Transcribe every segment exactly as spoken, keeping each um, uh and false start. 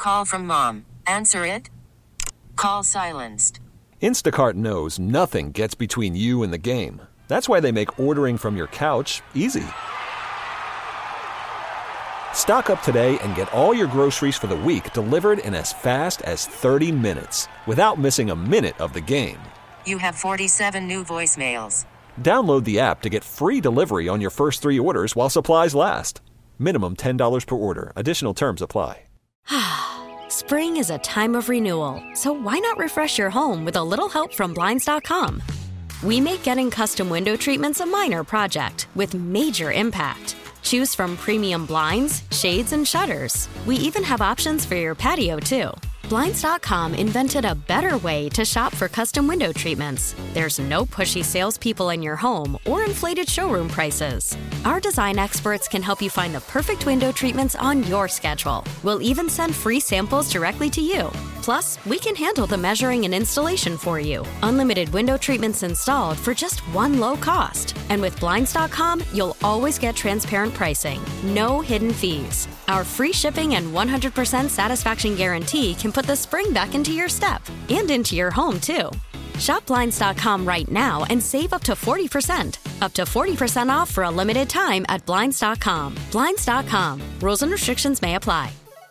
Call from mom. Answer it. Call silenced. Instacart knows nothing gets between you and the game. That's why they make ordering from your couch easy. Stock up today and get all your groceries for the week delivered in as fast as thirty minutes without missing a minute of the game. You have forty-seven new voicemails. Download the app to get free delivery on your first three orders while supplies last. Minimum ten dollars per order. Additional terms apply. Spring is a time of renewal, so why not refresh your home with a little help from Blinds dot com? We make getting custom window treatments a minor project with major impact. Choose from premium blinds, shades, and shutters. We even have options for your patio, too. Blinds dot com invented a better way to shop for custom window treatments. There's no pushy salespeople in your home or inflated showroom prices. Our design experts can help you find the perfect window treatments on your schedule. We'll even send free samples directly to you. Plus, we can handle the measuring and installation for you. Unlimited window treatments installed for just one low cost. And with Blinds dot com, you'll always get transparent pricing. No hidden fees. Our free shipping and one hundred percent satisfaction guarantee can put the spring back into your step and into your home, too. Shop Blinds dot com right now and save up to forty percent. Up to forty percent off for a limited time at Blinds dot com. Blinds dot com. Rules and restrictions may apply.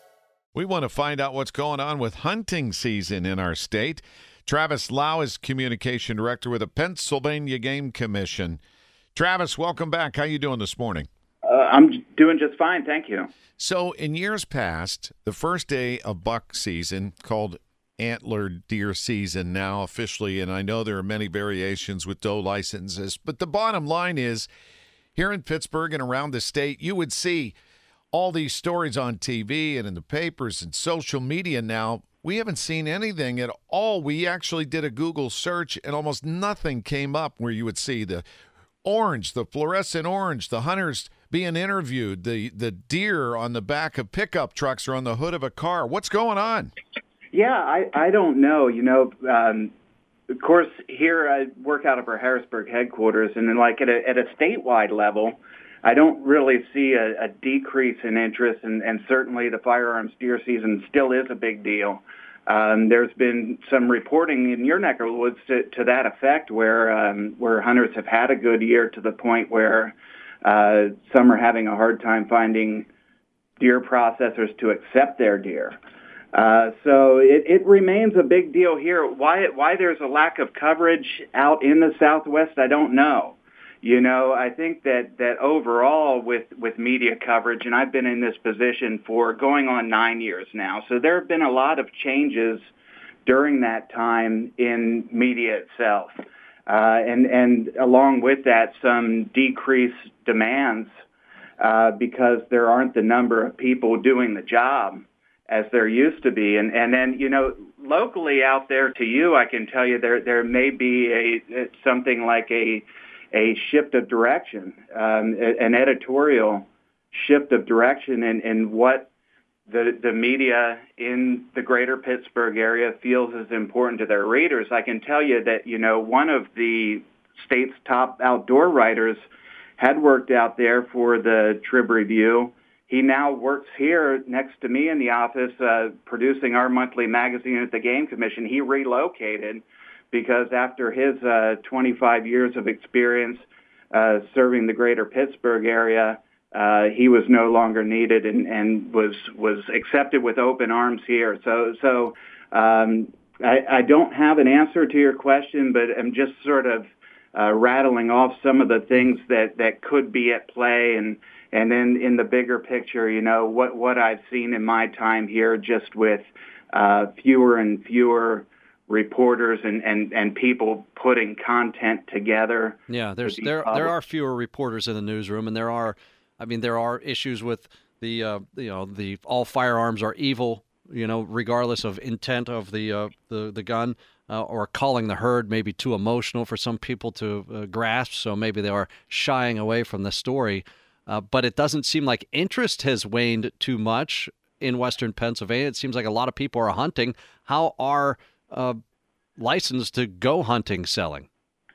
We want to find out what's going on with hunting season in our state. Travis Lau is Communication Director with the Pennsylvania Game Commission. Travis, welcome back. How you doing this morning? Uh, I'm doing just fine, thank you. So in years past, the first day of buck season, called antler deer season now officially, and I know there are many variations with doe licenses, but the bottom line is, here in Pittsburgh and around the state, you would see all these stories on T V and in the papers and social media now. We haven't seen anything at all. We actually did a Google search, and almost nothing came up where you would see the orange, the fluorescent orange, the hunters being interviewed, the, the deer on the back of pickup trucks or on the hood of a car. What's going on? Yeah, I, I don't know. You know, um, of course, here I work out of our Harrisburg headquarters, and then like at a, at a statewide level, I don't really see a, a decrease in interest, and, and certainly the firearms deer season still is a big deal. Um, there's been some reporting in your neck of the woods to, to that effect, where um, where hunters have had a good year to the point where uh, some are having a hard time finding deer processors to accept their deer. Uh, so it, it remains a big deal here. Why why there's a lack of coverage out in the Southwest, I don't know. You know, I think that, that overall with, with media coverage, and I've been in this position for going on nine years now, so there have been a lot of changes during that time in media itself. Uh, and, and along with that, some decreased demands uh, because there aren't the number of people doing the job as there used to be. And, and then, you know, locally out there to you, I can tell you there, there may be a something like a a shift of direction, um, an editorial shift of direction in, in what the, the media in the greater Pittsburgh area feels is important to their readers. I can tell you that, you know, one of the state's top outdoor writers had worked out there for the Trib Review. He now works here next to me in the office, uh, producing our monthly magazine at the Game Commission. He relocated because after his uh, twenty-five years of experience uh, serving the greater Pittsburgh area, uh, he was no longer needed and, and was was accepted with open arms here. So, so um, I, I don't have an answer to your question, but I'm just sort of uh, rattling off some of the things that, that could be at play, and and then in the bigger picture, you know, what what I've seen in my time here, just with uh, fewer and fewer reporters and, and, and people putting content together. Yeah, there's there published. There are fewer reporters in the newsroom, and there are, I mean, there are issues with the uh, you know the all firearms are evil, you know, regardless of intent of the uh, the the gun, uh, or calling the herd maybe too emotional for some people to uh, grasp, so maybe they are shying away from the story. Uh, but it doesn't seem like interest has waned too much in Western Pennsylvania. It seems like a lot of people are hunting. How are Uh, license to go hunting selling?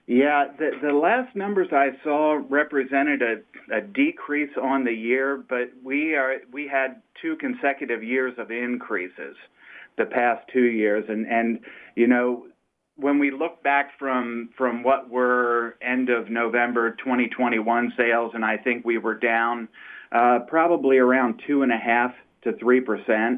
Yeah, the, the last numbers I saw represented a, a decrease on the year, but we are we had two consecutive years of increases the past two years. And, and you know, when we look back from from what were end of November twenty twenty-one sales, and I think we were down uh, probably around two and a half to three percent.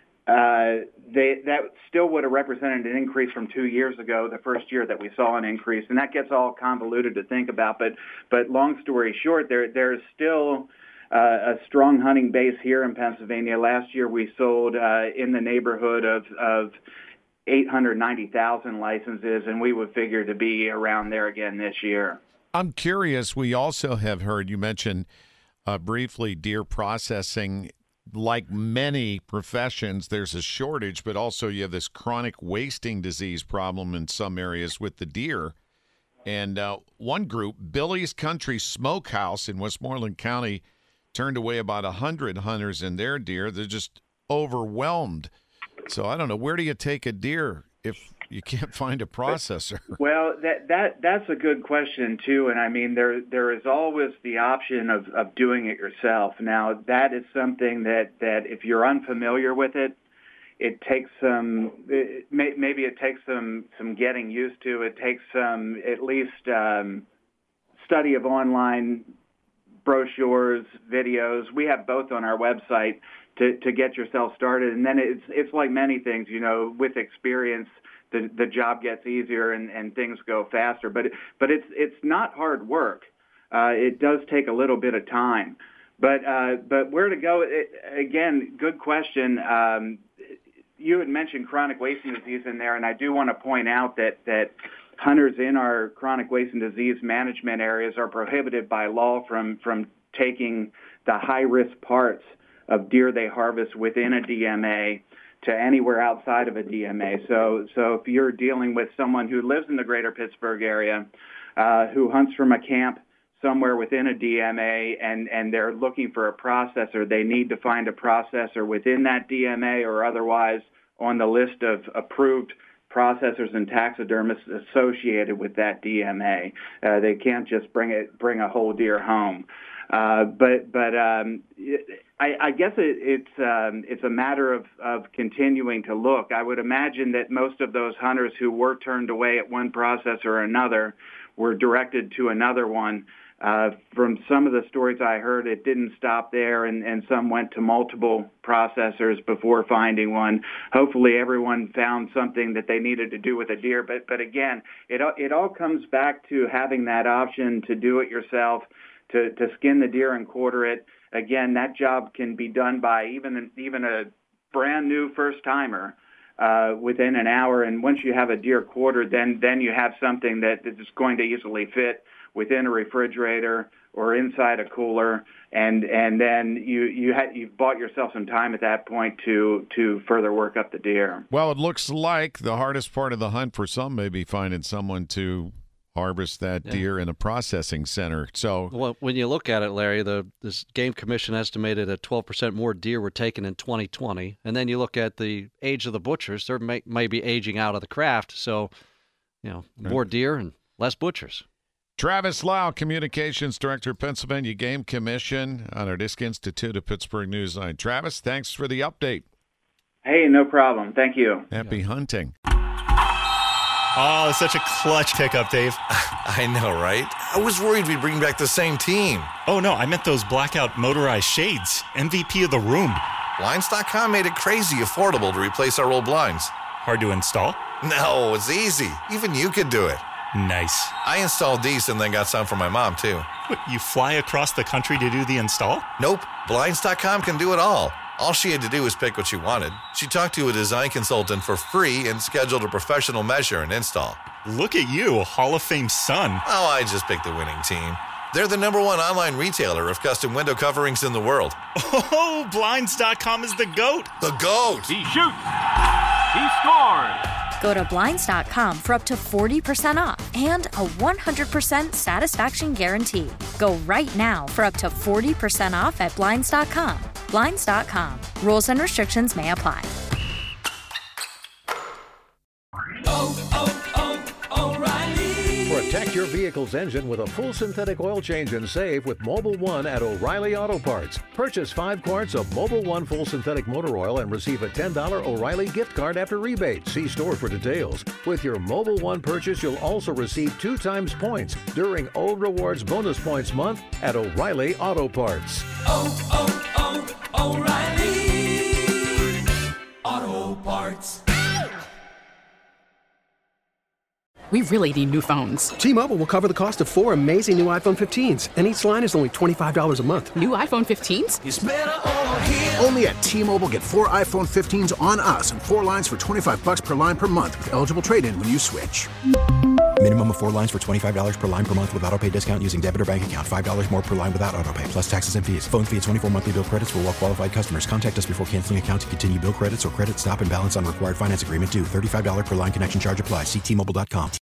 Uh, they, that still would have represented an increase from two years ago, the first year that we saw an increase, and that gets all convoluted to think about. But, but long story short, there there's still uh, a strong hunting base here in Pennsylvania. Last year, we sold uh, in the neighborhood of of eight hundred ninety thousand licenses, and we would figure to be around there again this year. I'm curious. We also have heard you mention uh, briefly deer processing. Like many professions, there's a shortage, but also you have this chronic wasting disease problem in some areas with the deer. And uh, one group, Billy's Country Smokehouse in Westmoreland County, turned away about one hundred hunters in their deer. They're just overwhelmed. So I don't know, where do you take a deer if you can't find a processor? Well, that that that's a good question too, and I mean there there is always the option of, of doing it yourself. Now that is something that, that if you're unfamiliar with it, it takes some it may, maybe it takes some some getting used to. It takes some at least um, study of online brochures, videos. We have both on our website to to get yourself started, and then it's it's like many things, you know, with experience. The, the job gets easier and, and things go faster, but it, but it's it's not hard work. Uh, it does take a little bit of time, but uh, but where to go? It, again, good question. Um, you had mentioned chronic wasting disease in there, and I do want to point out that that hunters in our chronic wasting disease management areas are prohibited by law from from taking the high risk parts of deer they harvest within a D M A to anywhere outside of a D M A. So so if you're dealing with someone who lives in the greater Pittsburgh area, uh, who hunts from a camp somewhere within a D M A, and, and they're looking for a processor, they need to find a processor within that D M A or otherwise on the list of approved processors and taxidermists associated with that D M A. Uh, they can't just bring it bring a whole deer home. Uh, but but um, it, I, I guess it, it's um, it's a matter of, of continuing to look. I would imagine that most of those hunters who were turned away at one processor or another were directed to another one. Uh, from some of the stories I heard, it didn't stop there, and, and some went to multiple processors before finding one. Hopefully everyone found something that they needed to do with a deer. But but again, it it all comes back to having that option to do it yourself, to, to skin the deer and quarter it. Again, that job can be done by even even a brand new first timer uh, within an hour. And once you have a deer quartered, then then you have something that is going to easily fit within a refrigerator or inside a cooler, and and then you you had you've bought yourself some time at that point to to further work up the deer. Well, it looks like the hardest part of the hunt for some may be finding someone to harvest that yeah. deer in a processing center. So, well, when you look at it, Larry, the this Game Commission estimated that twelve percent more deer were taken in twenty twenty, and then you look at the age of the butchers; they may, may be aging out of the craft. So, you know, more deer and less butchers. Travis Lau, Communications Director, Pennsylvania Game Commission, on our Disc Institute of Pittsburgh Newsline. Travis, thanks for the update. Hey, no problem. Thank you. Happy yeah. hunting. Oh, it's such a clutch pickup, Dave. I know, right? I was worried we'd bring back the same team. Oh, no, I meant those blackout motorized shades. M V P of the room. Blinds dot com made it crazy affordable to replace our old blinds. Hard to install? No, it's easy. Even you could do it. Nice. I installed these and then got some for my mom, too. What, you fly across the country to do the install? Nope. Blinds dot com can do it all. All she had to do was pick what she wanted. She talked to a design consultant for free and scheduled a professional measure and install. Look at you, a Hall of Fame son. Oh, I just picked the winning team. They're the number one online retailer of custom window coverings in the world. Oh, Blinds dot com is the GOAT. The GOAT! He shoots! He scores! Go to Blinds dot com for up to forty percent off and a one hundred percent satisfaction guarantee. Go right now for up to forty percent off at Blinds dot com. Blinds dot com. Rules and restrictions may apply. Oh, oh, oh, O'Reilly. Protect your vehicle's engine with a full synthetic oil change and save with Mobil one at O'Reilly Auto Parts. Purchase five quarts of Mobil one full synthetic motor oil and receive a ten dollars O'Reilly gift card after rebate. See store for details. With your Mobil one purchase, you'll also receive two times points during O Rewards Bonus Points Month at O'Reilly Auto Parts. Oh, oh, oh, O'Reilly Auto Parts. We really need new phones. T-Mobile will cover the cost of four amazing new iPhone fifteens, and each line is only twenty-five dollars a month. New iPhone fifteens? It's better over here. Only at T-Mobile, get four iPhone fifteens on us and four lines for twenty-five dollars per line per month with eligible trade-in when you switch. Minimum of four lines for twenty-five dollars per line per month with autopay discount using debit or bank account. five dollars more per line without autopay, plus taxes and fees. Phone fee at twenty-four monthly bill credits for well-qualified customers. Contact us before canceling account to continue bill credits or credit stop and balance on required finance agreement due. thirty-five dollars per line connection charge applies. See T Mobile dot com.